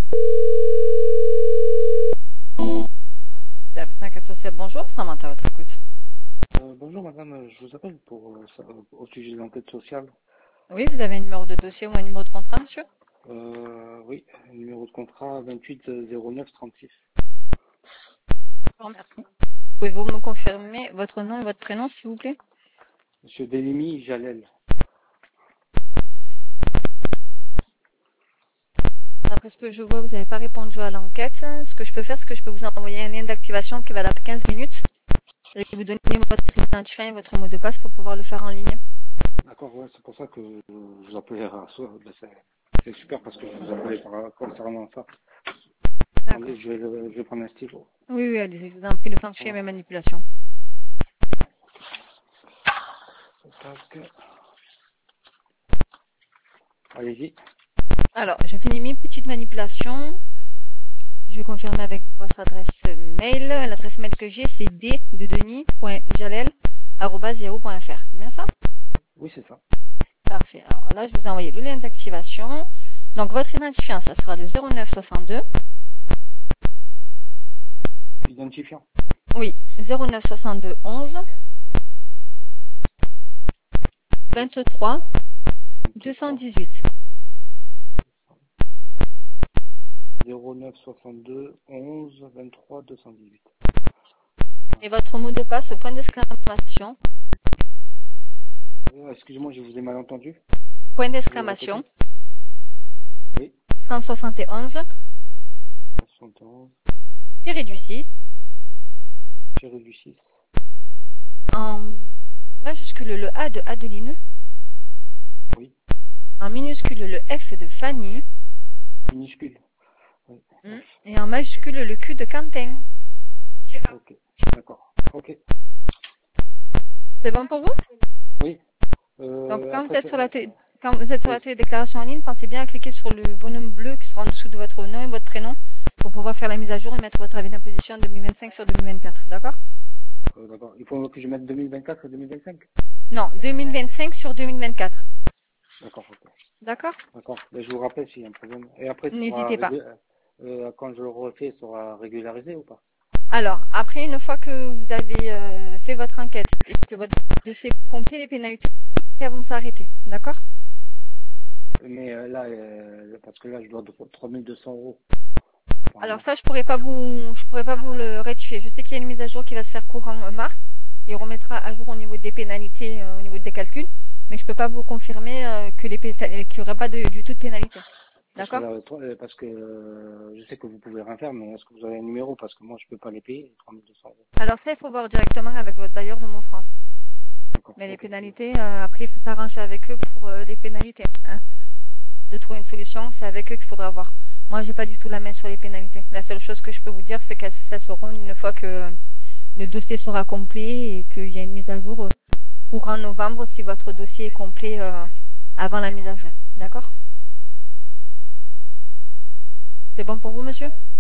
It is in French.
T'inquiète social, bonjour, Samantha, à votre écoute. Bonjour madame, je vous appelle pour au sujet de l'enquête sociale. Oui, vous avez un numéro de dossier ou un numéro de contrat, monsieur? Oui, numéro de contrat 28 09 36. Je vous remercie. Pouvez-vous me confirmer votre nom et votre prénom, s'il vous plaît? Monsieur Delimi Jalel. D'après ce que je vois, vous n'avez pas répondu à l'enquête. Ce que je peux faire, c'est que je peux vous envoyer un lien d'activation qui va durer 15 minutes et vous donner votre identifiant et votre mot de passe pour pouvoir le faire en ligne. D'accord, ouais, c'est pour ça que je vous appelais à soi. C'est super parce que je vous appelais concernant ça. Attendez, D'accord. je vais prendre un stylo. Oui, oui, allez-y, je vous en prie, le temps que je fais mes manipulations. Tac. Allez-y. Alors, je finis mes petites manipulations. Je vais confirmer avec votre adresse mail. L'adresse mail que j'ai, c'est d.denis.jalel@yahoo.fr. C'est bien ça? Oui, c'est ça. Parfait. Alors là, je vous ai envoyé le lien d'activation. Donc, votre identifiant, ça sera le 0962. Identifiant. Oui, 0962 11 23 218. 09 62 11 23 218. Et votre mot de passe, point d'exclamation. Excusez-moi, je vous ai mal entendu. Point d'exclamation. Oui. 171. 71. Tiré du 6. Tiré du 6. En majuscule, le A de Adeline. Oui. En minuscule, le F de Fanny. Minuscule. Oui. Et en majuscule, le Q de Quentin. Ok, d'accord. Ok. C'est bon pour vous? Oui. Donc, quand vous Après, êtes sur la télédéclaration en ligne, pensez bien à cliquer sur le bonhomme bleu qui sera en dessous de votre nom et votre prénom pour pouvoir faire la mise à jour et mettre votre avis d'imposition 2025 sur 2024. D'accord? d'accord. Il faut que je mette 2024 et 2025. Non, 2025 sur 2024. D'accord, ok. D'accord? D'accord. Ben, je vous rappelle s'il y a un problème. Et après, N'hésitez pas. quand je le refais, ça sera régularisé ou pas? Alors, après, une fois que vous avez fait votre enquête et que votre dossier est complet, les pénalités vont s'arrêter. D'accord? Mais là, parce que là, je dois 3200 euros. Alors ça, je pourrais pas vous le rectifier. Je sais qu'il y a une mise à jour qui va se faire courant mars. Il remettra à jour au niveau des pénalités, au niveau des calculs. Mais je peux pas vous confirmer qu'il n'y aurait pas du tout de pénalité. D'accord? Parce que je sais que vous pouvez rien faire, mais est-ce que vous avez un numéro? Parce que moi, je peux pas les payer, les 3200 euros. Alors ça, il faut voir directement avec votre bailleur de Mont France. Mais les pénalités, après, il faut s'arranger avec eux pour les pénalités. Hein. De trouver une solution, c'est avec eux qu'il faudra voir. Moi, j'ai pas du tout la main sur les pénalités. La seule chose que je peux vous dire, c'est qu'elles seront une fois que le dossier sera complet et qu'il y a une mise à jour courant novembre si votre dossier est complet avant la mise à jour. D'accord? C'est bon pour vous, monsieur?